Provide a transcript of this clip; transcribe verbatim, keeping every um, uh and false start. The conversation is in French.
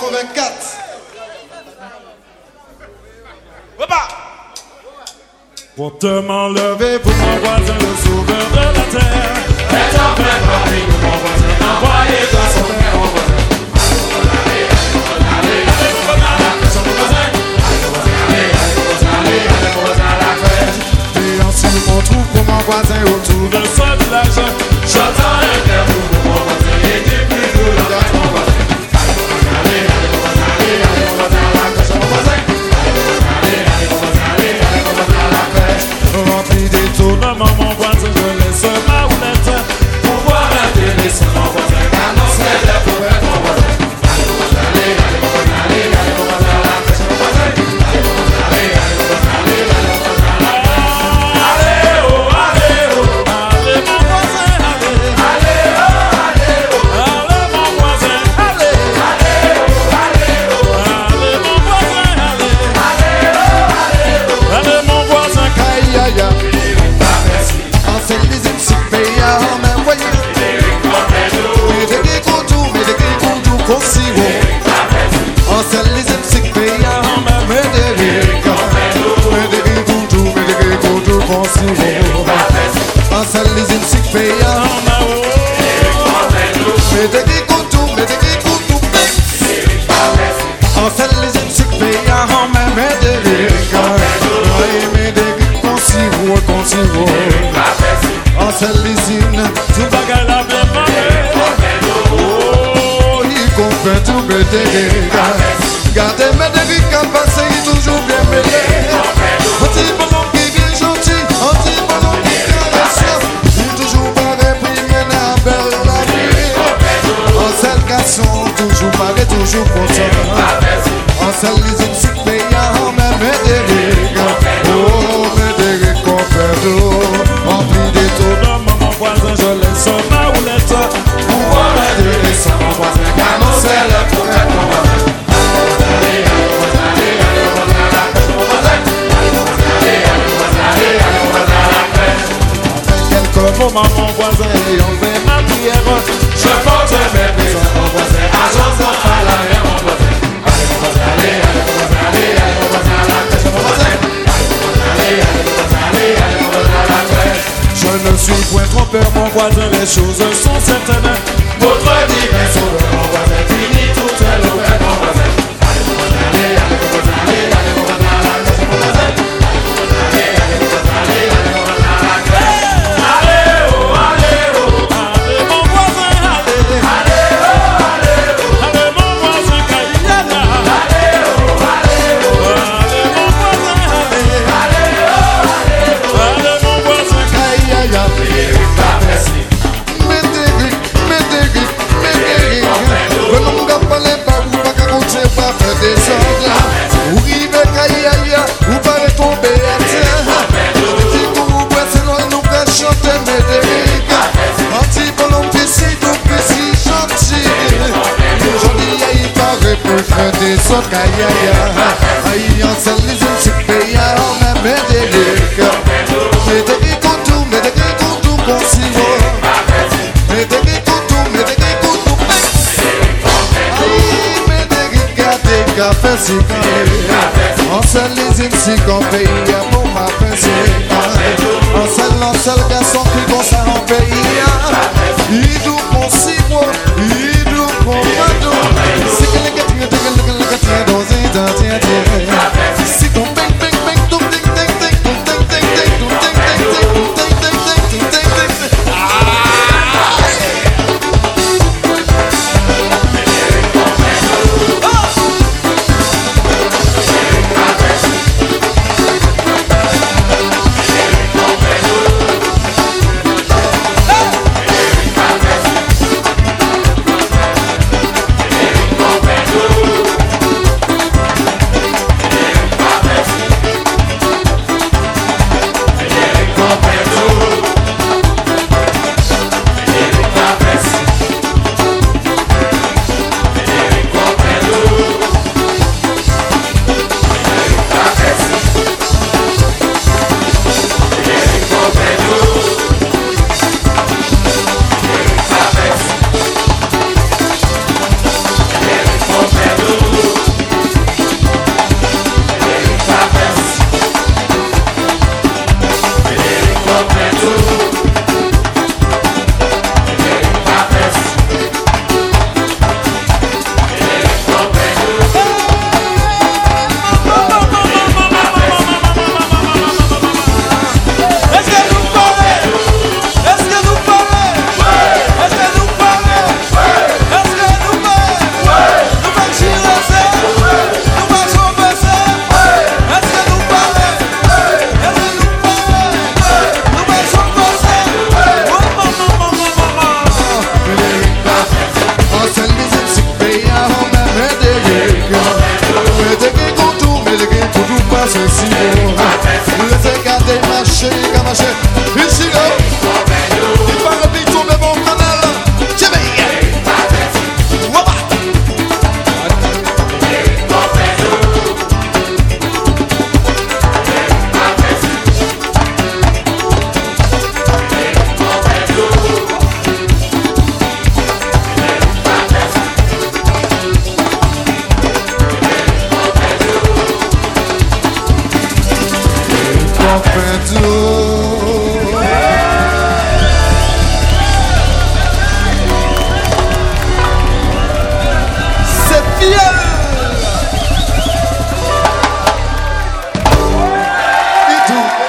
quatre-vingt-quatre. Fortement levé pour mon voisin, le sauveur de la terre. Et en plein Paris, mon voisin, envoyez dans son père, mon voisin. Allez, allez, allez, mon voisin, allez, mon voisin, allez, allez, allez, mon voisin, la crèche. Et ensuite on trouve pour mon voisin autour De ce village, j'entends un cœur pour mon voisin, et du plus doux dans mon voisin. Allez, allez, mon voisin, allez, allez, mon voisin, la crèche, mon voisin. Allez, allez, mon voisin, allez, allez, mon voisin, la crèche. rempli d'étonnement, mon voisin, je laisse ma roulette. Pour voir la télé sur mon voisin, annoncer les problèmes, mon voisin. Allez, allez, mon voisin, allez, allez, mon voisin, la crèche, mon voisin. Allez, mon voisin, allez, allez, mon voisin, allez, allez, mon voisin, la crèche. Allez, oh, allez, oh. Allez, mon voisin, allez. Allez, oh, allez, oh. Allez, mon voisin, allez. Allez, oh, allez, oh. Allez, mon voisin, allez. Allez, oh, allez, oh. Allez, mon voisin, Aïe aïe aïe. Frédéric Papessi, En fait les M C payants en même voyant. Frédéric Pompidou, Mais des gris contours, mais des gris contours qu'on s'y voit. Frédéric Papessi, En fait les M C payants en même mais des gris contours. Mais des gris contours, mais des gris contours qu'on s'y voit. Papessi, En fait les M C payants. Frédéric Pompidou, Mais des gris contours, mais des gris contours. Frédéric Papessi, En fait les M C payants en même mais des gris contours. Mais des gris qu'on s'y voit, qu'on s'y voit. Papessi, En fait les hymnes. tout bagaille la bien parlé. Oh, il comprend tout mais des gris. Gardez mes des gris qu'à passer, il toujours bien mêlé. Un petit ballon qui vient gentil, un petit ballon qui caresse. Il toujours pareil, puis mène à belle la vie. Un seul garçon, toujours pareil, toujours content. Un seul les hommes payants, même Médéric. Oh, Médéric, comprends-nous. Rempli d'étonnement, Maman, mon voisin, je laisse ma roulette. pour voir la télé sur mon voisin, annoncer les problèmes, mon voisin. Allez, allez, mon voisin, allez, allez, mon voisin, la crèche, mon voisin. Allez, allez, mon voisin, allez, allez, mon voisin, la crèche. quelques moments, mon voisin, et on fait ma prière. Je porte mes prises, mon voisin, agence mon frère, la mère, mon voisin. Allez, mon voisin, allez, allez, mon voisin, allez, allez, mon voisin, la crèche, mon voisin. Allez, allez, mon voisin, allez, allez, mon voisin, la crèche. Je ne suis point trompeur, mon voisin, les choses sont certaines. Votre divin sauveur, mon voisin, finit toute l'auberge, mon voisin. Allez, mon voisin, allez, allez, mon voisin, allez, allez, mon voisin, la crèche, mon voisin. Allez, allez, mon voisin, allez, allez, mon voisin, la crèche. Allez, oh, allez, oh. Allez, mon voisin, allez. Allez, oh, allez, oh. Allez, mon voisin, Kayana. Allez, oh, allez, oh. Allez, mon voisin, allez. Allez, oh, allez, oh. Allez, mon voisin, Aïe, aïe, aïe. Frédéric Papessi, Médéric, Médéric, Médéric. Venons gars parler pas ou pas qu'à compter pas faire des sangles. Ou rive aïe aïe, ou pas tomber à terre. Petit coup, c'est loin nous qu'à chanter Médéric. Anti ballon ici, donc ici gentil. Aujourd'hui, aïe paraît pour faire des sangles. Aïe aïe aïe, aïe en salle les hommes c'est payé en même Médéric. Médéric contour, Médéric contour, bon si mais des gris couteaux, mais des gris couteaux. Aïe, mais des gris gâtés, café si calé. En seul les îles si qu'on paye, pour ma pensée. En seul, en seul garçon qui vont ça en pays. Il doit qu'on s'y voit, il doit qu'on va d'eau. C'est que les gars, tu que les gars, tiens, dans un temps, tiens, tiens. Si qu'on bang, bang, bang, tout, ding, ding, ding, tout, ding, ding, ding, tout, ding, ding, ding, tout, ding, ding, ding, tout, ding, ding, ding. tout.